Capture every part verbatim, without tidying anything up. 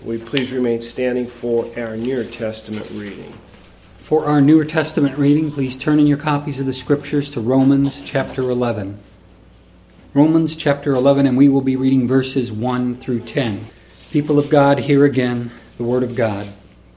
Will you please remain standing for our New Testament reading? For our New Testament reading, please turn in your copies of the Scriptures to Romans chapter eleven. Romans chapter eleven, and we will be reading verses one through ten. People of God, hear again the Word of God.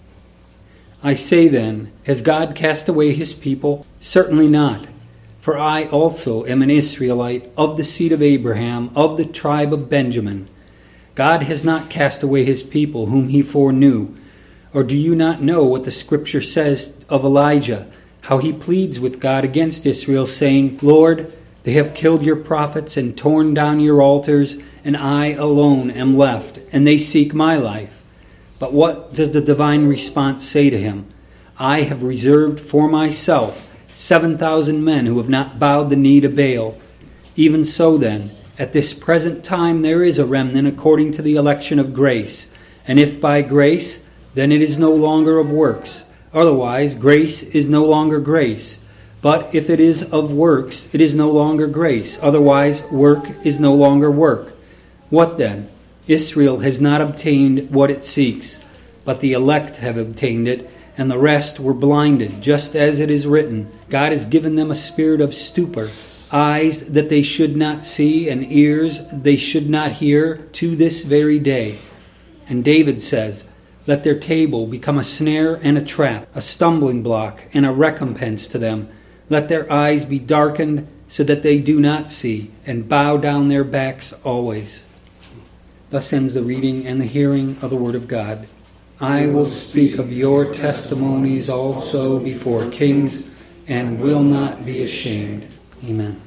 I say then, has God cast away his people? Certainly not. For I also am an Israelite, of the seed of Abraham, of the tribe of Benjamin. God has not cast away his people, whom he foreknew. Or do you not know what the Scripture says of Elijah, how he pleads with God against Israel, saying, Lord, they have killed your prophets and torn down your altars, and I alone am left, and they seek my life. But what does the divine response say to him? I have reserved for myself seven thousand men who have not bowed the knee to Baal. Even so then, at this present time there is a remnant according to the election of grace. And if by grace, then it is no longer of works. Otherwise, grace is no longer grace. But if it is of works, it is no longer grace. Otherwise, work is no longer work. What then? Israel has not obtained what it seeks, but the elect have obtained it, and the rest were blinded, just as it is written, God has given them a spirit of stupor, eyes that they should not see, and ears they should not hear, to this very day. And David says, let their table become a snare and a trap, a stumbling block and a recompense to them. Let their eyes be darkened, so that they do not see, and bow down their backs always. Thus ends the reading and the hearing of the Word of God. I will speak of your testimonies also before kings, and will not be ashamed. Amen.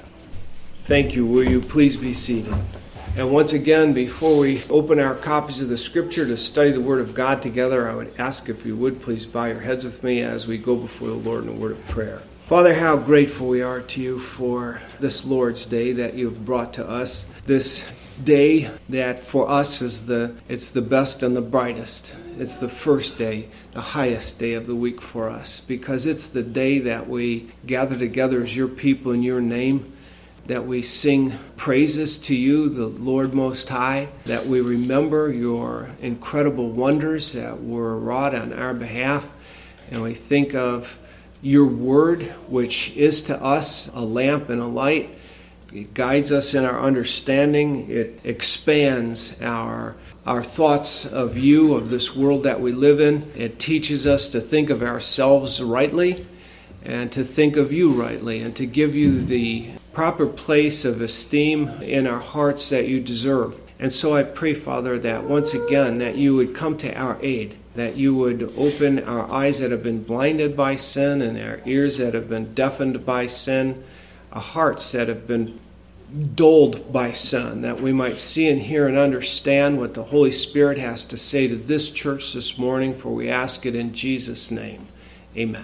Thank you. Will you please be seated? And once again, before we open our copies of the Scripture to study the Word of God together, I would ask if you would please bow your heads with me as we go before the Lord in a word of prayer. Father, how grateful we are to you for this Lord's Day that you have brought to us. This day that for us is the it's the best and the brightest. It's the first day, the highest day of the week for us, because it's the day that we gather together as your people in your name, that we sing praises to you, the Lord Most High, that we remember your incredible wonders that were wrought on our behalf, and we think of your word, which is to us a lamp and a light. It guides us in our understanding. It expands our our thoughts of you, of this world that we live in. It teaches us to think of ourselves rightly and to think of you rightly and to give you the proper place of esteem in our hearts that you deserve. And so I pray, Father, that once again that you would come to our aid, that you would open our eyes that have been blinded by sin and our ears that have been deafened by sin, our hearts that have been dulled by sin, that we might see and hear and understand what the Holy Spirit has to say to this church this morning, for we ask it in Jesus' name. Amen.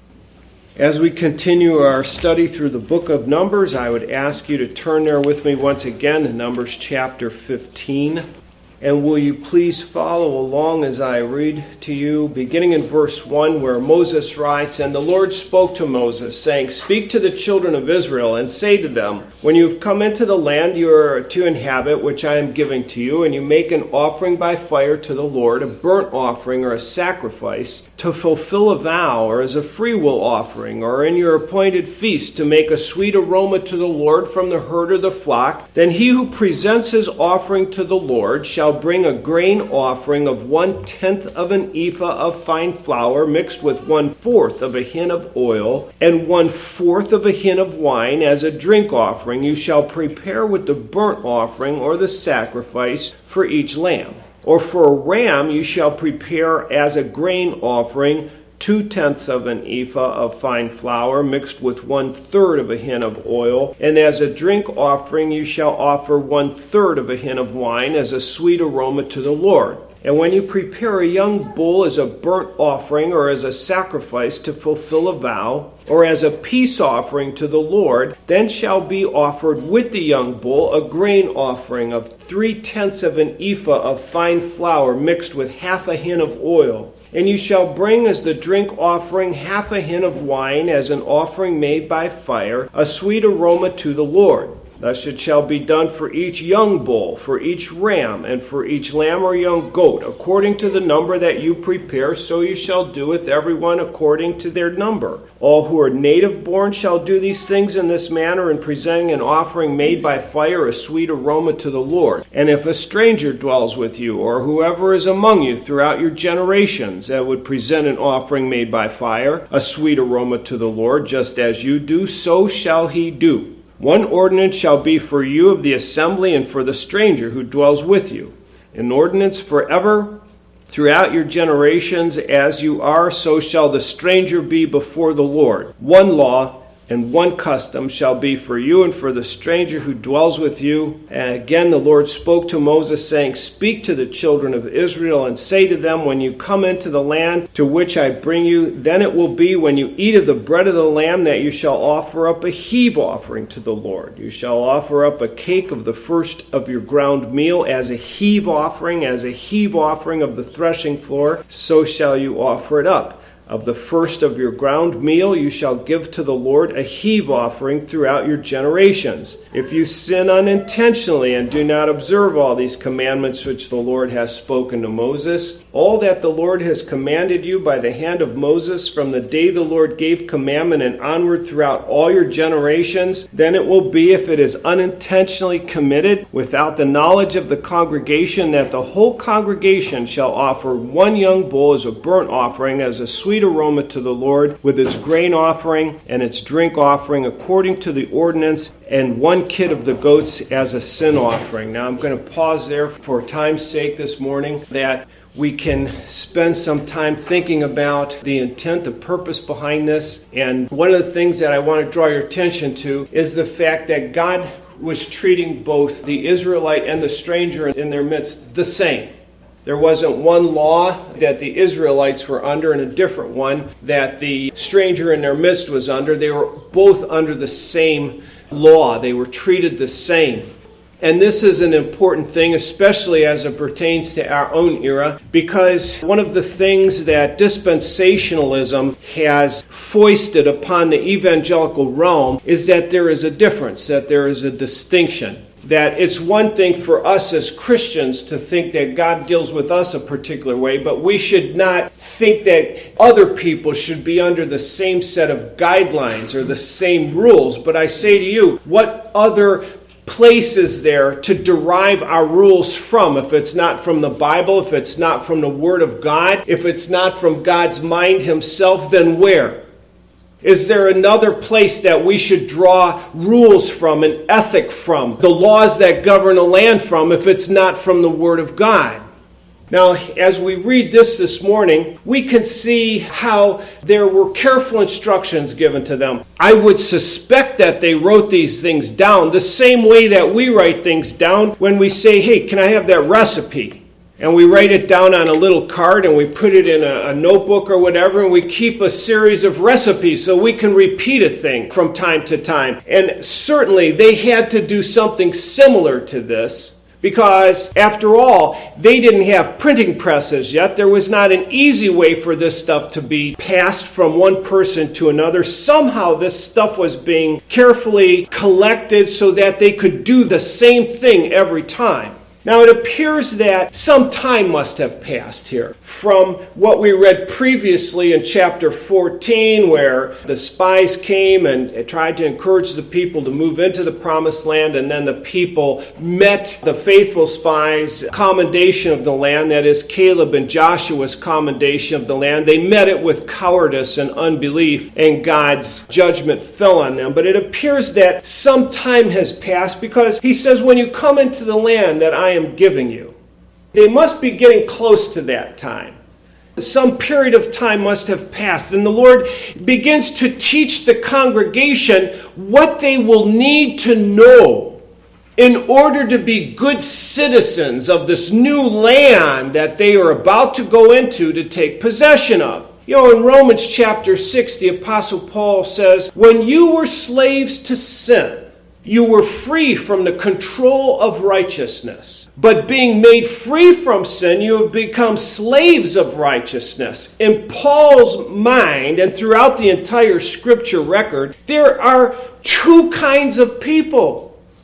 As we continue our study through the book of Numbers, I would ask you to turn there with me once again to Numbers chapter fifteen. And will you please follow along as I read to you, beginning in verse one, where Moses writes, And the Lord spoke to Moses, saying, Speak to the children of Israel, and say to them, When you have come into the land you are to inhabit, which I am giving to you, and you make an offering by fire to the Lord, a burnt offering or a sacrifice, to fulfill a vow, or as a freewill offering, or in your appointed feast, to make a sweet aroma to the Lord from the herd or the flock, then he who presents his offering to the Lord shall bring a grain offering of one-tenth of an ephah of fine flour mixed with one-fourth of a hin of oil and one-fourth of a hin of wine as a drink offering. You shall prepare with the burnt offering or the sacrifice for each lamb. Or for a ram you shall prepare as a grain offering two-tenths of an ephah of fine flour mixed with one-third of a hin of oil, and as a drink offering you shall offer one-third of a hin of wine as a sweet aroma to the Lord. And when you prepare a young bull as a burnt offering or as a sacrifice to fulfill a vow, or as a peace offering to the Lord, then shall be offered with the young bull a grain offering of three-tenths of an ephah of fine flour mixed with half a hin of oil. And you shall bring as the drink offering half a hin of wine as an offering made by fire, a sweet aroma to the Lord. Thus it shall be done for each young bull, for each ram, and for each lamb or young goat, according to the number that you prepare, so you shall do with everyone according to their number. All who are native born shall do these things in this manner, in presenting an offering made by fire, a sweet aroma to the Lord. And if a stranger dwells with you, or whoever is among you throughout your generations, that would present an offering made by fire, a sweet aroma to the Lord, just as you do, so shall he do. One ordinance shall be for you of the assembly and for the stranger who dwells with you. An ordinance forever throughout your generations, as you are, so shall the stranger be before the Lord. One law and one custom shall be for you and for the stranger who dwells with you. And again the Lord spoke to Moses, saying, Speak to the children of Israel and say to them, when you come into the land to which I bring you, then it will be when you eat of the bread of the lamb that you shall offer up a heave offering to the Lord. You shall offer up a cake of the first of your ground meal as a heave offering, as a heave offering of the threshing floor, so shall you offer it up. Of the first of your ground meal you shall give to the Lord a heave offering throughout your generations. If you sin unintentionally and do not observe all these commandments which the Lord has spoken to Moses, all that the Lord has commanded you by the hand of Moses from the day the Lord gave commandment and onward throughout all your generations, then it will be, if it is unintentionally committed without the knowledge of the congregation, that the whole congregation shall offer one young bull as a burnt offering, as a sweet aroma to the Lord, with its grain offering and its drink offering according to the ordinance, and one kid of the goats as a sin offering. Now I'm going to pause there for time's sake this morning, that we can spend some time thinking about the intent, the purpose behind this. And one of the things that I want to draw your attention to is the fact that God was treating both the Israelite and the stranger in their midst the same. There wasn't one law that the Israelites were under and a different one that the stranger in their midst was under. They were both under the same law. They were treated the same. And this is an important thing, especially as it pertains to our own era, because one of the things that dispensationalism has foisted upon the evangelical realm is that there is a difference, that there is a distinction. That it's one thing for us as Christians to think that God deals with us a particular way, but we should not think that other people should be under the same set of guidelines or the same rules. But I say to you, what other place is there to derive our rules from? If it's not from the Bible, if it's not from the Word of God, if it's not from God's mind Himself, then where? Is there another place that we should draw rules from, an ethic from, the laws that govern a land from, if it's not from the Word of God? Now, as we read this this morning, we can see how there were careful instructions given to them. I would suspect that they wrote these things down the same way that we write things down when we say, hey, can I have that recipe? And we write it down on a little card and we put it in a, a notebook or whatever, and we keep a series of recipes so we can repeat a thing from time to time. And certainly they had to do something similar to this, because after all, they didn't have printing presses yet. There was not an easy way for this stuff to be passed from one person to another. Somehow this stuff was being carefully collected so that they could do the same thing every time. Now, it appears that some time must have passed here from what we read previously in chapter fourteen, where the spies came and tried to encourage the people to move into the promised land, and then the people met the faithful spies' commendation of the land, that is, Caleb and Joshua's commendation of the land. They met it with cowardice and unbelief, and God's judgment fell on them. But it appears that some time has passed, because he says, when you come into the land that I am giving you. They must be getting close to that time. Some period of time must have passed, and the Lord begins to teach the congregation what they will need to know in order to be good citizens of this new land that they are about to go into to take possession of. You know, in Romans chapter six, the Apostle Paul says, when you were slaves to sin, you were free from the control of righteousness. But being made free from sin, you have become slaves of righteousness. In Paul's mind, and throughout the entire Scripture record, there are two kinds of people.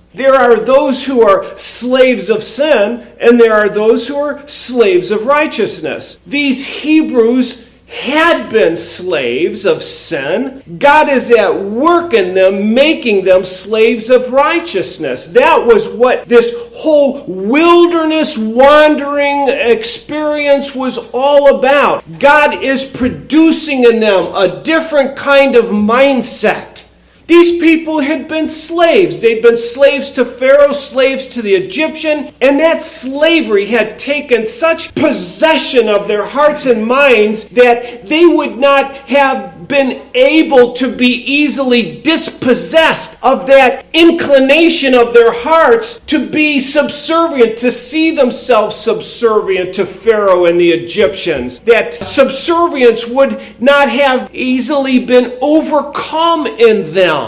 There are those who are slaves of sin, and there are those who are slaves of righteousness. These Hebrews had been slaves of sin. God is at work in them, making them slaves of righteousness. That was what this whole wilderness wandering experience was all about. God is producing in them a different kind of mindset. These people had been slaves. They'd been slaves to Pharaoh, slaves to the Egyptian, and that slavery had taken such possession of their hearts and minds that they would not have been able to be easily dispossessed of that inclination of their hearts to be subservient, to see themselves subservient to Pharaoh and the Egyptians. That subservience would not have easily been overcome in them.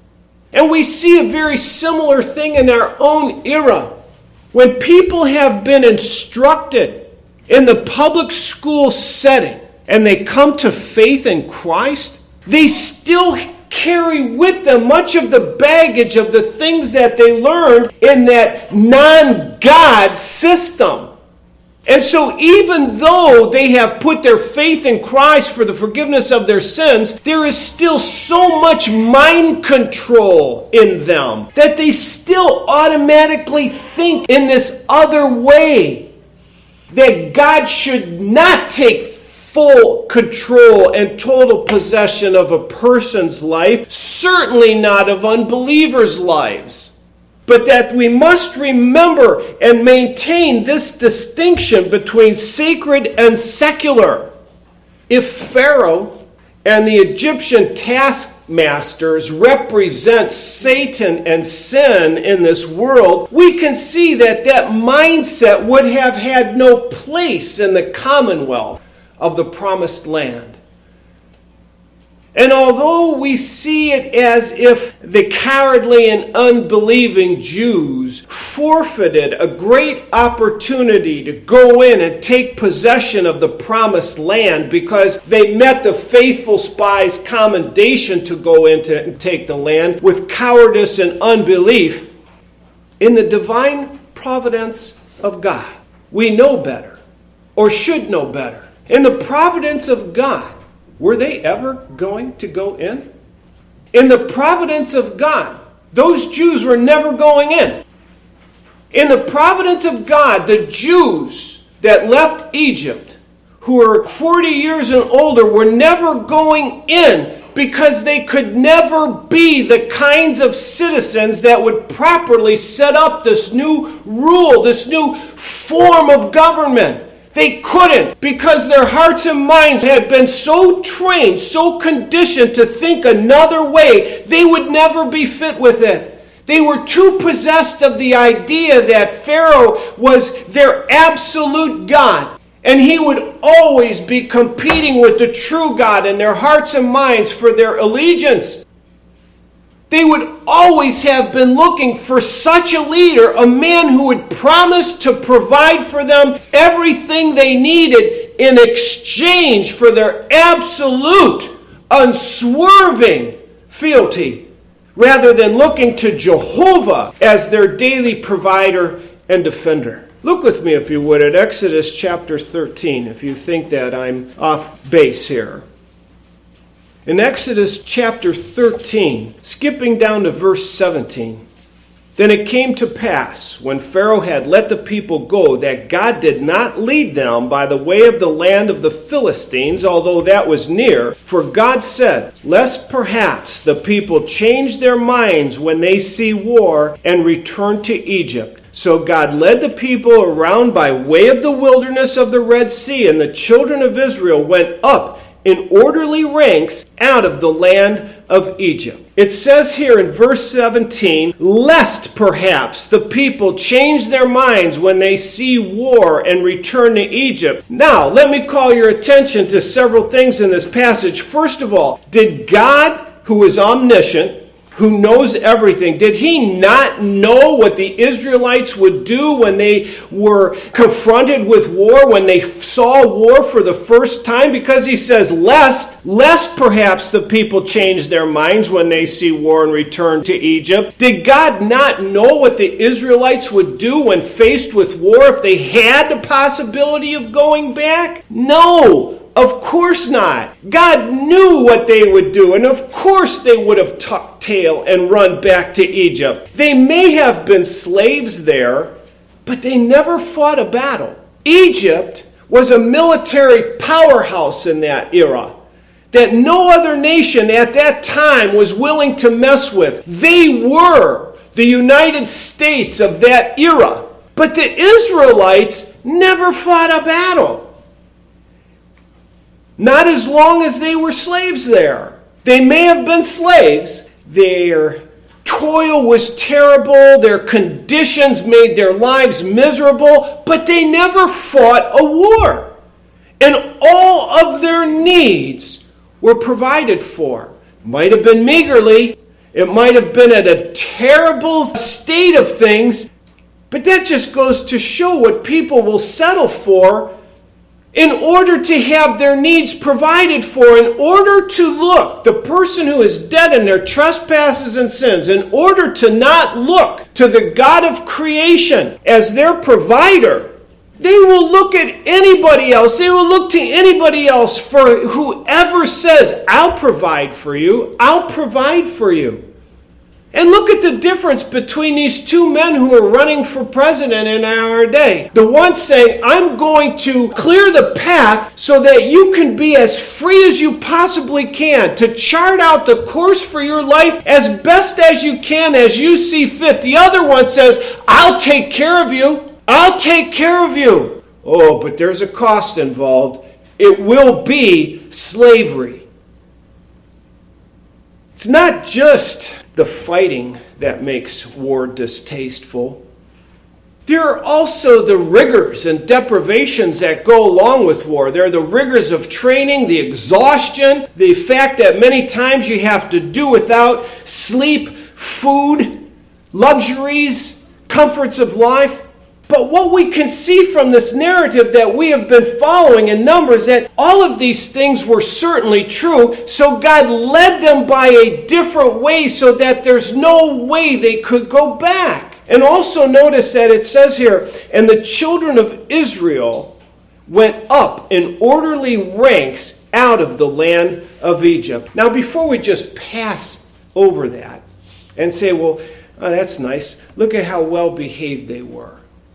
And we see a very similar thing in our own era. When people have been instructed in the public school setting and they come to faith in Christ, they still carry with them much of the baggage of the things that they learned in that non-God system. And so even though they have put their faith in Christ for the forgiveness of their sins, there is still so much mind control in them that they still automatically think in this other way, that God should not take full control and total possession of a person's life, certainly not of unbelievers' lives. But that we must remember and maintain this distinction between sacred and secular. If Pharaoh and the Egyptian taskmasters represent Satan and sin in this world, we can see that that mindset would have had no place in the commonwealth of the promised land. And although we see it as if the cowardly and unbelieving Jews forfeited a great opportunity to go in and take possession of the promised land because they met the faithful spies' commendation to go into and take the land with cowardice and unbelief, in the divine providence of God, we know better, or should know better. In the providence of God, were they ever going to go in? In the providence of God, those Jews were never going in. In the providence of God, the Jews that left Egypt, who were forty years and older, were never going in because they could never be the kinds of citizens that would properly set up this new rule, this new form of government. They couldn't, because their hearts and minds had been so trained, so conditioned to think another way, they would never be fit with it. They were too possessed of the idea that Pharaoh was their absolute God, and he would always be competing with the true God in their hearts and minds for their allegiance. They would always have been looking for such a leader, a man who would promise to provide for them everything they needed in exchange for their absolute, unswerving fealty, rather than looking to Jehovah as their daily provider and defender. Look with me, if you would, at Exodus chapter thirteen, if you think that I'm off base here. In Exodus chapter thirteen, skipping down to verse seventeen, then it came to pass, when Pharaoh had let the people go, that God did not lead them by the way of the land of the Philistines, although that was near. For God said, lest perhaps the people change their minds when they see war and return to Egypt. So God led the people around by way of the wilderness of the Red Sea, and the children of Israel went up in orderly ranks out of the land of Egypt. It says here in verse seventeen, lest perhaps the people change their minds when they see war and return to Egypt. Now, let me call your attention to several things in this passage. First of all, did God, who is omniscient, who knows everything, did he not know what the Israelites would do when they were confronted with war, when they saw war for the first time? Because he says, lest, lest perhaps the people change their minds when they see war and return to Egypt. Did God not know what the Israelites would do when faced with war if they had the possibility of going back? No. Of course not. God knew what they would do, and of course they would have tucked tail and run back to Egypt. They may have been slaves there, but they never fought a battle. Egypt was a military powerhouse in that era that no other nation at that time was willing to mess with. They were the United States of that era. But the Israelites never fought a battle. Not as long as they were slaves there. They may have been slaves. Their toil was terrible. Their conditions made their lives miserable. But they never fought a war. And all of their needs were provided for. Might have been meagerly. It might have been at a terrible state of things. But that just goes to show what people will settle for in order to have their needs provided for, in order to look, the person who is dead in their trespasses and sins, in order to not look to the God of creation as their provider, they will look at anybody else. They will look to anybody else for whoever says, I'll provide for you, I'll provide for you. And look at the difference between these two men who are running for president in our day. The one saying, I'm going to clear the path so that you can be as free as you possibly can, to chart out the course for your life as best as you can, as you see fit. The other one says, I'll take care of you. I'll take care of you. Oh, but there's a cost involved. It will be slavery. It's not just the fighting that makes war distasteful. There are also the rigors and deprivations that go along with war. There are the rigors of training, the exhaustion, the fact that many times you have to do without sleep, food, luxuries, comforts of life. But what we can see from this narrative that we have been following in Numbers, that all of these things were certainly true, so God led them by a different way so that there's no way they could go back. And also notice that it says here, and the children of Israel went up in orderly ranks out of the land of Egypt. Now, before we just pass over that and say, well, oh, that's nice, look at how well behaved they were.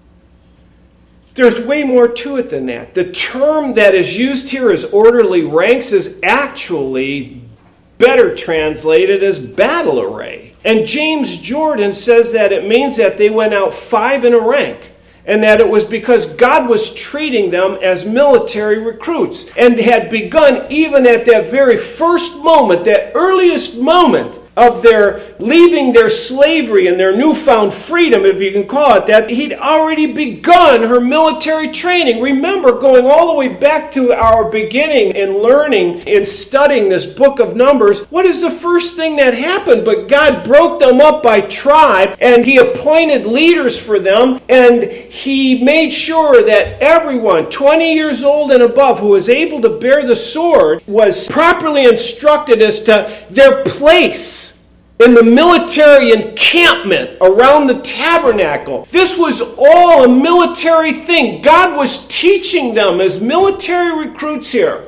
There's way more to it than that. The term that is used here as orderly ranks is actually better translated as battle array. And James Jordan says that it means that they went out five in a rank, and that it was because God was treating them as military recruits, and had begun even at that very first moment, that earliest moment of their leaving their slavery and their newfound freedom, if you can call it that, he'd already begun her military training. Remember, going all the way back to our beginning in learning, in studying this book of Numbers, what is the first thing that happened? But God broke them up by tribe, and he appointed leaders for them, and he made sure that everyone twenty years old and above who was able to bear the sword was properly instructed as to their place in the military encampment around the tabernacle. This was all a military thing. God was teaching them as military recruits here.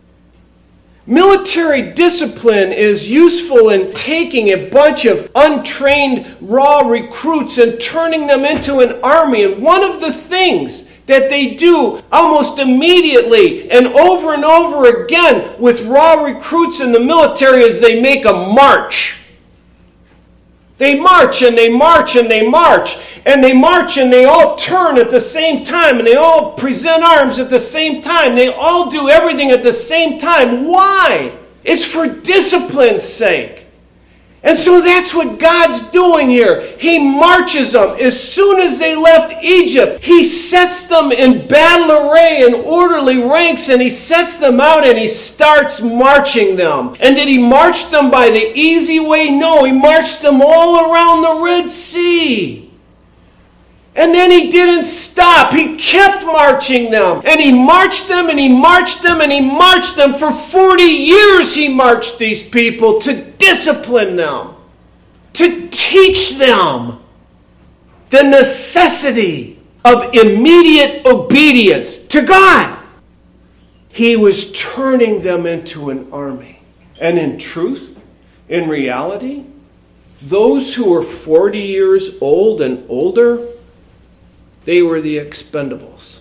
Military discipline is useful in taking a bunch of untrained raw recruits and turning them into an army. And one of the things that they do almost immediately and over and over again with raw recruits in the military is they make a march. They march and they march and they march and they march and they all turn at the same time and they all present arms at the same time. They all do everything at the same time. Why? It's for discipline's sake. And so that's what God's doing here. He marches them. As soon as they left Egypt, He sets them in battle array in orderly ranks, and He sets them out and He starts marching them. And did He march them by the easy way? No, He marched them all around the Red Sea. And then He didn't stop. He kept marching them. And He marched them and He marched them and He marched them. For forty years He marched these people to discipline them, to teach them the necessity of immediate obedience to God. He was turning them into an army. And in truth, in reality, those who were forty years old and older, they were the expendables.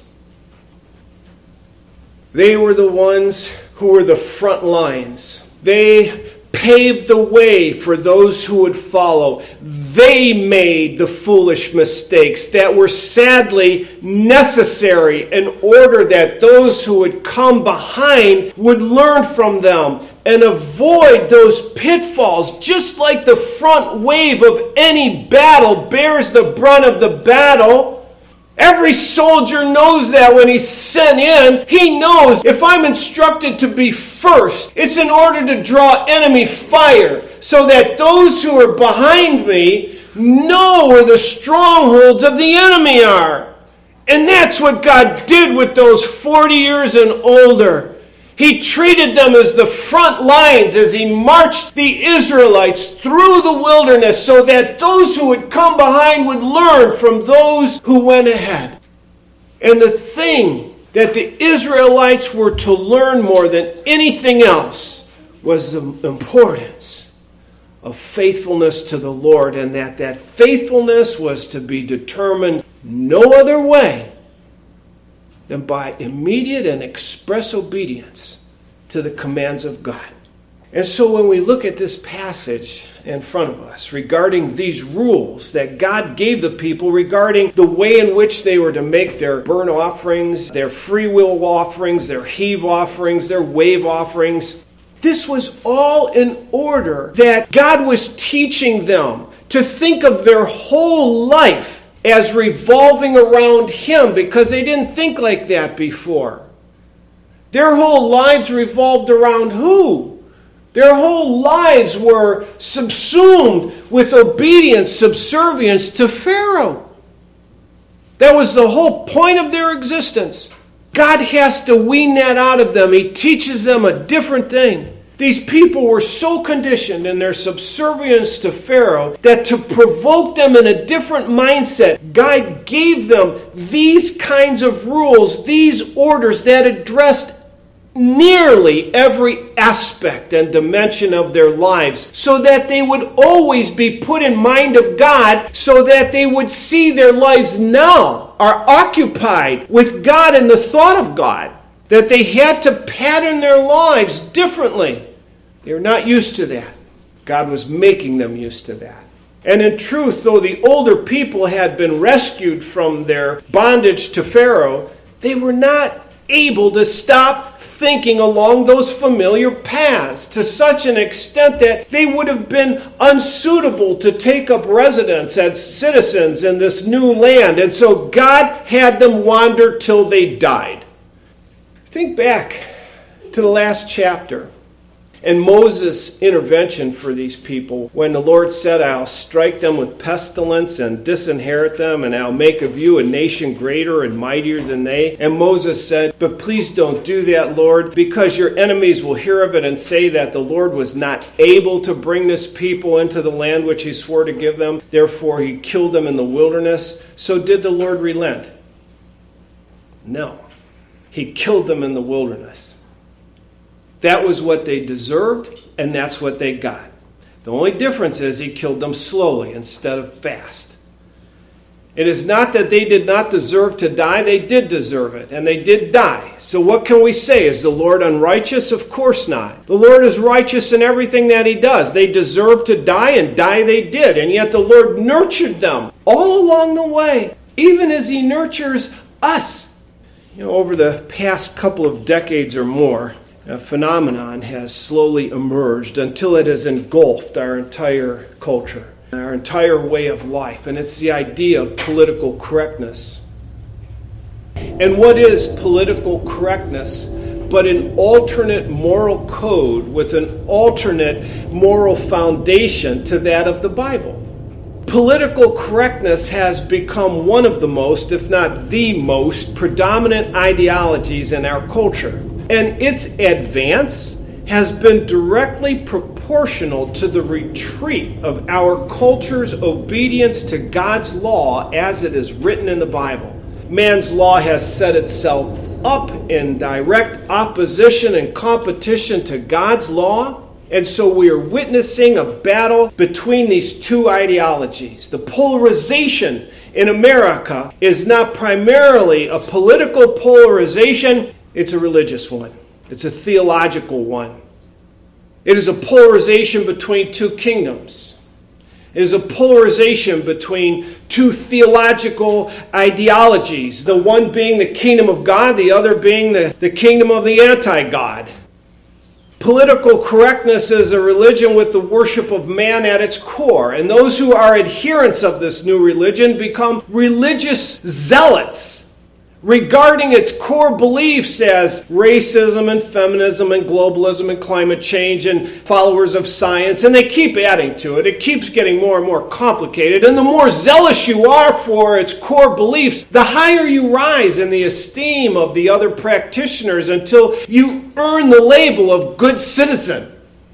They were the ones who were the front lines. They paved the way for those who would follow. They made the foolish mistakes that were sadly necessary in order that those who would come behind would learn from them and avoid those pitfalls. Just like the front wave of any battle bears the brunt of the battle, every soldier knows that when he's sent in. He knows if I'm instructed to be first, it's in order to draw enemy fire so that those who are behind me know where the strongholds of the enemy are. And that's what God did with those forty years and older. He treated them as the front lines as He marched the Israelites through the wilderness so that those who would come behind would learn from those who went ahead. And the thing that the Israelites were to learn more than anything else was the importance of faithfulness to the Lord, and that that faithfulness was to be determined no other way than by immediate and express obedience to the commands of God. And so when we look at this passage in front of us regarding these rules that God gave the people regarding the way in which they were to make their burnt offerings, their free will offerings, their heave offerings, their wave offerings, this was all in order that God was teaching them to think of their whole life as revolving around Him, because they didn't think like that before. Their whole lives revolved around who? Their whole lives were subsumed with obedience, subservience to Pharaoh. That was the whole point of their existence. God has to wean that out of them. He teaches them a different thing. These people were so conditioned in their subservience to Pharaoh that to provoke them in a different mindset, God gave them these kinds of rules, these orders that addressed nearly every aspect and dimension of their lives, so that they would always be put in mind of God, so that they would see their lives now are occupied with God and the thought of God. That they had to pattern their lives differently. They were not used to that. God was making them used to that. And in truth, though the older people had been rescued from their bondage to Pharaoh, they were not able to stop thinking along those familiar paths to such an extent that they would have been unsuitable to take up residence as citizens in this new land. And so God had them wander till they died. Think back to the last chapter and Moses' intervention for these people when the Lord said, I'll strike them with pestilence and disinherit them, and I'll make of you a nation greater and mightier than they. And Moses said, but please don't do that, Lord, because your enemies will hear of it and say that the Lord was not able to bring this people into the land which He swore to give them. Therefore, He killed them in the wilderness. So did the Lord relent? No. He killed them in the wilderness. That was what they deserved, and that's what they got. The only difference is He killed them slowly instead of fast. It is not that they did not deserve to die. They did deserve it, and they did die. So what can we say? Is the Lord unrighteous? Of course not. The Lord is righteous in everything that He does. They deserved to die, and die they did. And yet the Lord nurtured them all along the way, even as He nurtures us. You know, over the past couple of decades or more, a phenomenon has slowly emerged until it has engulfed our entire culture, our entire way of life, and it's the idea of political correctness. And what is political correctness but an alternate moral code with an alternate moral foundation to that of the Bible? Political correctness has become one of the most, if not the most, predominant ideologies in our culture. And its advance has been directly proportional to the retreat of our culture's obedience to God's law as it is written in the Bible. Man's law has set itself up in direct opposition and competition to God's law. And so we are witnessing a battle between these two ideologies. The polarization in America is not primarily a political polarization, it's a religious one. It's a theological one. It is a polarization between two kingdoms. It is a polarization between two theological ideologies, the one being the kingdom of God, the other being the, the kingdom of the anti-God. Political correctness is a religion with the worship of man at its core, and those who are adherents of this new religion become religious zealots regarding its core beliefs as racism and feminism and globalism and climate change and followers of science, and they keep adding to it. It keeps getting more and more complicated, and the more zealous you are for its core beliefs, the higher you rise in the esteem of the other practitioners until you earn the label of good citizen.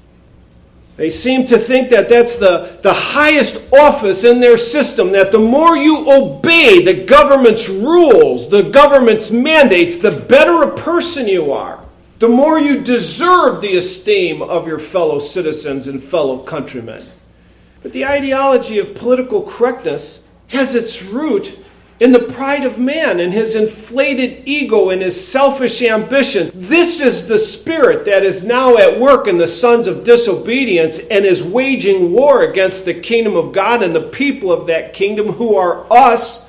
They seem to think that that's the, the highest office in their system, that the more you obey the government's rules, the government's mandates, the better a person you are. The more you deserve the esteem of your fellow citizens and fellow countrymen. But the ideology of political correctness has its root in the pride of man and his inflated ego and his selfish ambition. This is the spirit that is now at work in the sons of disobedience and is waging war against the kingdom of God and the people of that kingdom, who are us,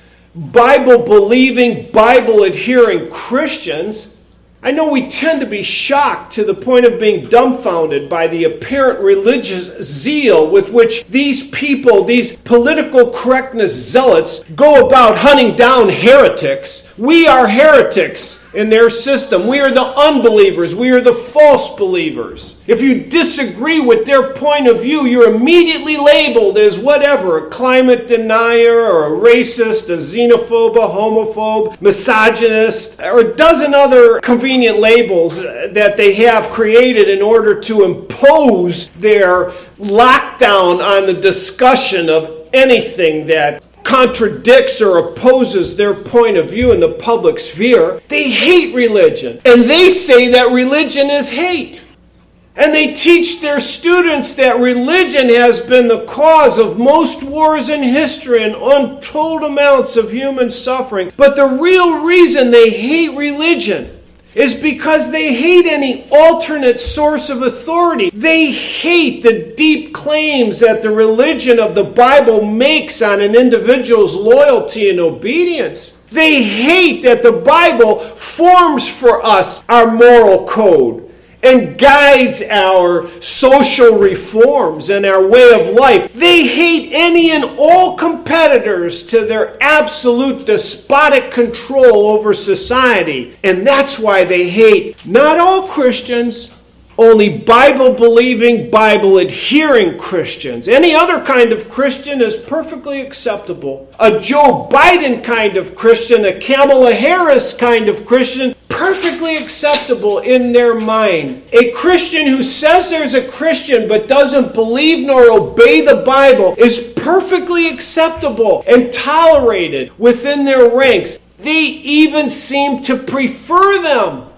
Bible-believing, Bible-adhering Christians. I know we tend to be shocked to the point of being dumbfounded by the apparent religious zeal with which these people, these political correctness zealots, go about hunting down heretics. We are heretics in their system. We are the unbelievers. We are the false believers. If you disagree with their point of view, you're immediately labeled as whatever, a climate denier or a racist, a xenophobe, a homophobe, misogynist, or a dozen other convenient labels that they have created in order to impose their lockdown on the discussion of anything that contradicts or opposes their point of view in the public sphere. They hate religion, and they say that religion is hate. And they teach their students that religion has been the cause of most wars in history and untold amounts of human suffering. But the real reason they hate religion is because they hate any alternate source of authority. They hate the deep claims that the religion of the Bible makes on an individual's loyalty and obedience. They hate that the Bible forms for us our moral code and guides our social reforms and our way of life. They hate any and all competitors to their absolute despotic control over society. And that's why they hate not all Christians, only Bible-believing, Bible-adhering Christians. Any other kind of Christian is perfectly acceptable. A Joe Biden kind of Christian, a Kamala Harris kind of Christian, perfectly acceptable in their mind. A Christian who says there's a Christian but doesn't believe nor obey the Bible is perfectly acceptable and tolerated within their ranks. They even seem to prefer them.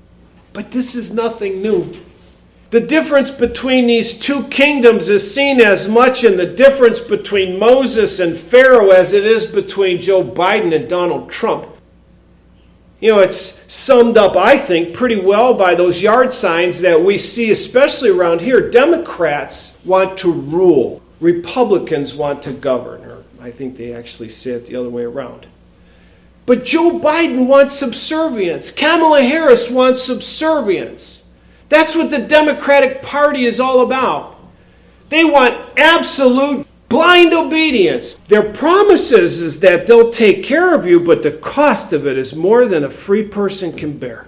But this is nothing new. The difference between these two kingdoms is seen as much in the difference between Moses and Pharaoh as it is between Joe Biden and Donald Trump. You know, it's summed up, I think, pretty well by those yard signs that we see, especially around here. Democrats want to rule. Republicans want to govern. Or I think they actually say it the other way around. But Joe Biden wants subservience. Kamala Harris wants subservience. That's what the Democratic Party is all about. They want absolute blind obedience. Their promises is that they'll take care of you, but the cost of it is more than a free person can bear.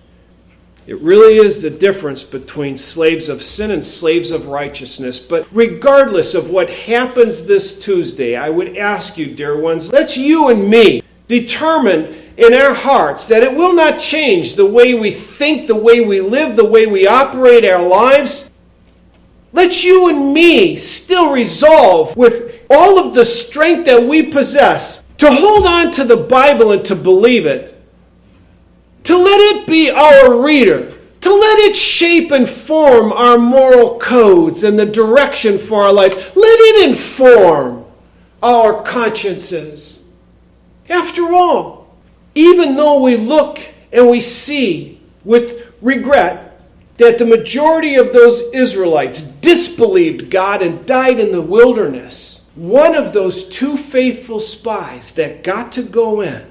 It really is the difference between slaves of sin and slaves of righteousness. But regardless of what happens this Tuesday, I would ask you, dear ones, let's you and me determine in our hearts that it will not change the way we think, the way we live, the way we operate our lives. Let you and me still resolve with all of the strength that we possess to hold on to the Bible and to believe it. To let it be our reader. To let it shape and form our moral codes and the direction for our life. Let it inform our consciences. After all, even though we look and we see with regret that the majority of those Israelites disbelieved God and died in the wilderness, one of those two faithful spies that got to go in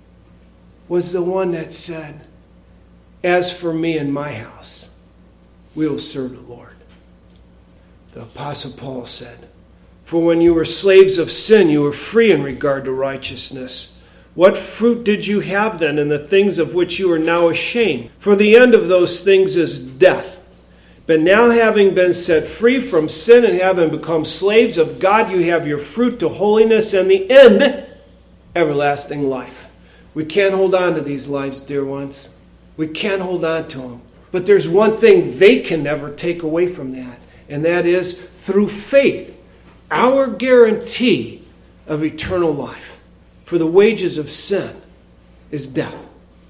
was the one that said, "As for me and my house, we will serve the Lord." The Apostle Paul said, "For when you were slaves of sin, you were free in regard to righteousness. What fruit did you have then in the things of which you are now ashamed? For the end of those things is death. But now having been set free from sin and having become slaves of God, you have your fruit to holiness and the end, everlasting life." We can't hold on to these lives, dear ones. We can't hold on to them. But there's one thing they can never take away from that, and that is through faith, our guarantee of eternal life. For the wages of sin is death.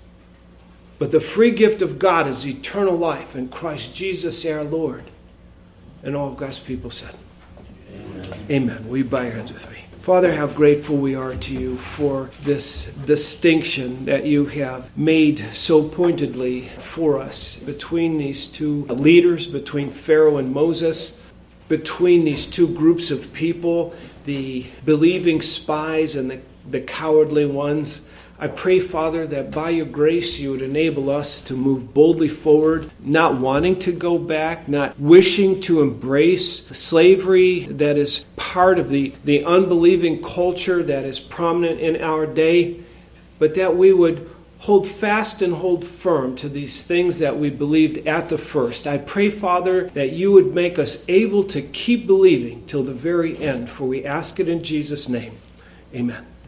But the free gift of God is eternal life in Christ Jesus our Lord. And all of God's people said, Amen. Amen. Will you bow your heads with me? Father, how grateful we are to you for this distinction that you have made so pointedly for us between these two leaders, between Pharaoh and Moses, between these two groups of people, the believing spies and the, the cowardly ones. I pray, Father, that by your grace you would enable us to move boldly forward, not wanting to go back, not wishing to embrace slavery that is part of the, the unbelieving culture that is prominent in our day, but that we would hold fast and hold firm to these things that we believed at the first. I pray, Father, that you would make us able to keep believing till the very end, for we ask it in Jesus' name. Amen.